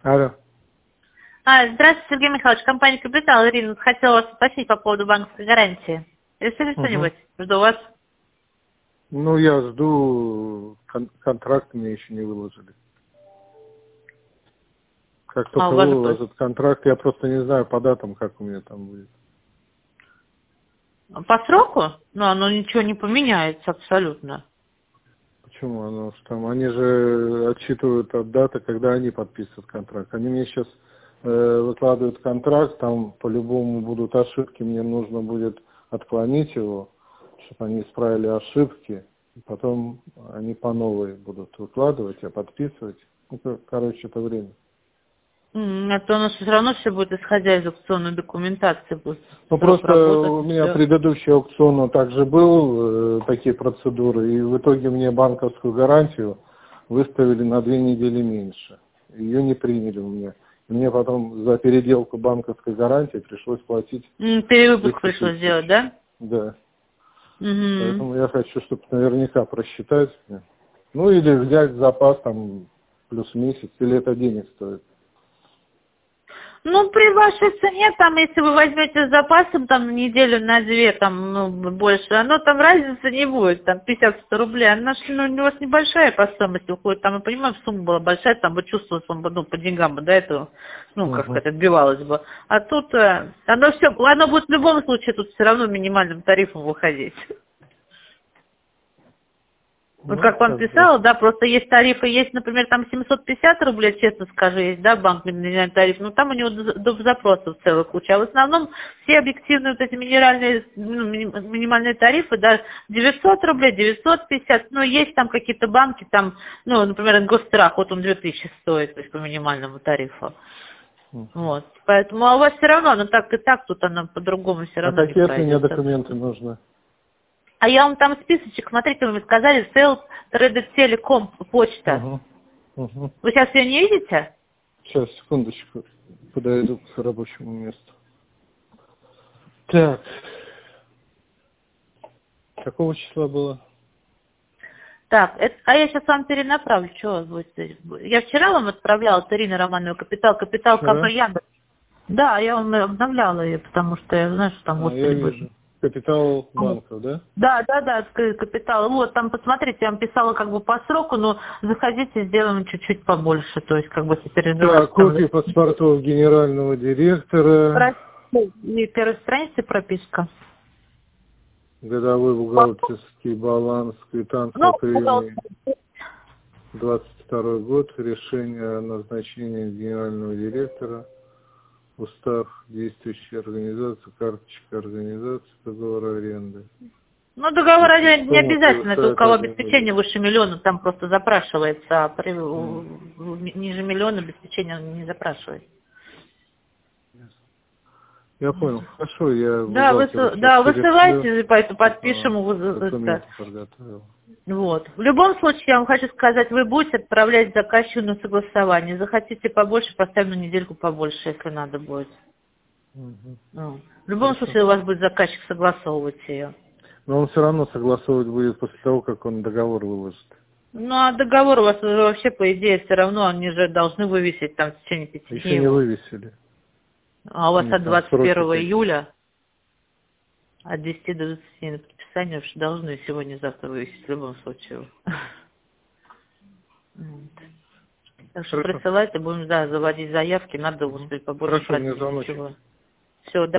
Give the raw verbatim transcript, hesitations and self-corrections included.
Алло. А, здравствуйте, Сергей Михайлович, компания «Капитал». Ирина, вот хотела вас спросить по поводу банковской гарантии. Решили Угу. что-нибудь? Жду вас. Ну, я жду, кон- контракт мне еще не выложили. Как А только у вас же выложат контракт, я просто не знаю по датам, как у меня там будет. по сроку? Ну, оно ничего не поменяется абсолютно. Почему? Оно ж там, они же отсчитывают от даты, когда они подписывают контракт. Они мне сейчас э, выкладывают контракт, там по-любому будут ошибки, мне нужно будет отклонить его, чтобы они исправили ошибки. И потом они по новой будут выкладывать, а подписывать. Ну, кор- короче, это время. М, А то у нас все равно все будет исходя из аукционной документации. Будет Ну, срок просто работы, у меня всё. предыдущий аукцион он также был, э, такие процедуры, и в итоге мне банковскую гарантию выставили на две недели меньше. Ее не приняли у меня. И мне потом за переделку банковской гарантии пришлось платить М, Перевыпуск двести пришлось тысяч. сделать, да? Да. Угу. Поэтому я хочу, чтобы наверняка просчитать. Ну, или взять запас там плюс месяц, или это денег стоит. Ну, при вашей цене, там, если вы возьмете с запасом, там, на неделю, на две, там, ну, больше, оно там разницы не будет, там, пятьдесят рублей. Она ж, ну, у вас небольшая по стоимости уходит, там, я понимаю, сумма была большая, там бы чувствовалось, он бы, ну, по деньгам бы до этого, ну, как Угу. сказать, отбивалось бы. А тут, э, оно все, оно будет в любом случае тут все равно минимальным тарифом выходить. Вот Ну, как вам тогда. писала, да, просто есть тарифы, есть, например, там семьсот пятьдесят рублей, честно скажу, есть, да, банк минимальный тариф, но там у него до- доп. Запросов целая куча. А в основном все объективные вот эти минеральные, ну, мини- минимальные тарифы, да, девятьсот рублей, девятьсот пятьдесят, ну, есть там какие-то банки, там, ну, например, Ингосстрах, вот он две тысячи стоит, то есть по минимальному тарифу. Мгм. Вот, поэтому, а у вас все равно, ну, так и так, тут она по-другому все А равно не какие от меня пройдет. документы нужны? А я вам там списочек, смотрите, вы мне сказали, Sales Traded Telecom, почта. Угу. Угу. Вы сейчас ее не видите? Сейчас, секундочку, подойду к рабочему месту. Так, какого числа было? Так, это, а я сейчас вам перенаправлю, что у вас будет? Я вчера вам отправляла от Ирины Романовой Капитал, Капитал Вчера? КП Яндекс. Да, я вам обновляла ее, потому что я знаю, что там А, я господи будет. вижу. Капитал Вот. банков, да? Да, да, да, к- Капитал. Вот, там посмотрите, я вам писала как бы по сроку, но заходите, сделаем чуть-чуть побольше, то есть как бы не переживайте Так, там. копии паспортов генерального директора, И первой странице прописка. годовой бухгалтерский баланс, квитанция Ну, о приеме двадцать второй год, решение о назначении генерального директора, устав действующей организации, карточка организации, договор аренды. Ну, договор Если аренды не сумма обязательно, это у превышает кого один обеспечение миллион. выше миллиона, там просто запрашивается, а при, у- М, у- ниже миллиона обеспечение не запрашивается. ясно. Я понял. Хорошо, я Да, бухгалтеру высыл- сейчас да, перешлю, высылайте, поэтому чтобы она подпишем. вот это. документы подготовила. Вот. В любом случае, я вам хочу сказать, вы будете отправлять заказчику на согласование. Захотите побольше, поставим на недельку побольше, если надо будет. Мгм. Ну, в любом Хорошо. случае, у вас будет заказчик согласовывать ее. Но он все равно согласовывать будет после того, как он договор выложит. Ну, а договор у вас уже вообще, по идее, все равно, они же должны вывесить там в течение пяти Еще дней не его. вывесили. А у У вас них от там двадцать сроки первого такие. июля, от десяти до двадцати на подписание уж должны сегодня-завтра вывесить в любом случае. Вот. Так что Хорошо. присылайте, будем, да, заводить заявки, надо Мгм. успеть побольше Хорошо, мне подписей, звоночек. ничего. Все,